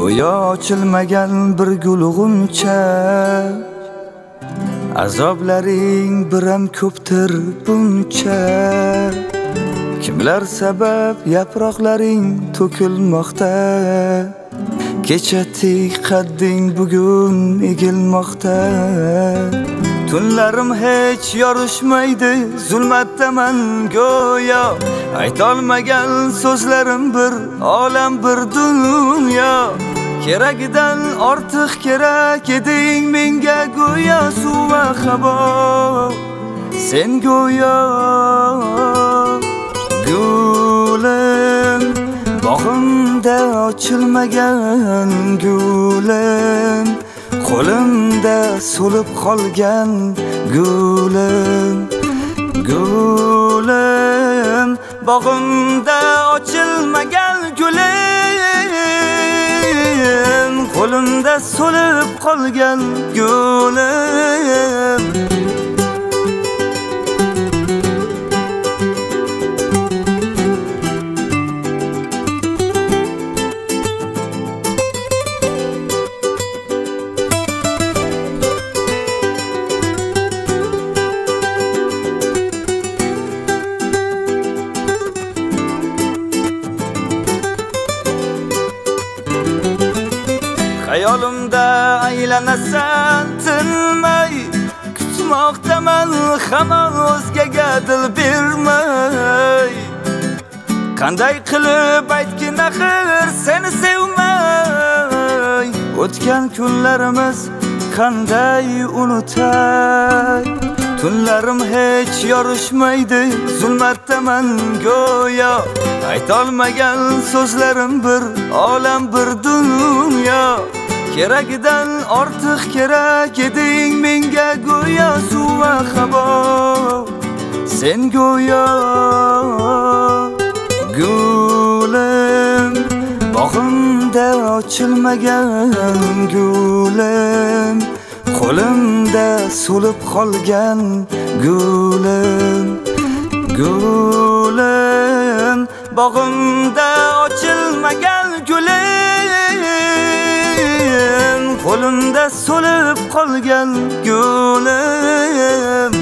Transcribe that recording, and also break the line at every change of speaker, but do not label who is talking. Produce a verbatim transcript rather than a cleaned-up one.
go'yo ochilmagan bir gul g'uncha. Azoblaring biram ko'pdir buncha. Kimlar sabab yaproqlaring to'kilmoqda. Kechatik qadding bugun egilmoqda. Tunlarim hech yorishmaydi, zulmatdaman go'yo. Aytolmagan so'zlarim bir olam bir dunyo. Keragidan ortiq kerak eding menga go'yo suv va havo. Sen go'yo gulim, bog'imda ochilmagan gulim, qo'limda so'lib qolgan gulim. Gulim, bog'imda ochilmagan gulim, qo'limda so'lib qolgan gulim. Hayolimda aylanasan tinmay, kutmoqdaman hamon o'zgaga dil bermay. Qanday qilib aytgin axir seni sevmay. O'tgan kunlarimiz qanday unutay. Tunlarim hech yorishmaydi, zulmatdaman go'yo. Aytolmagan so'zlarim bir olam bir dunyo. Keragidan ortiq kerak eding menga go'yo suv va havo. Sen go'yo gulim, bog'imda ochilmagan gulim, qo'limda so'lib qolgan gulim. Gulim, bog'imda ochilmagan gulim, qo'limda so'lib qolgan gulim.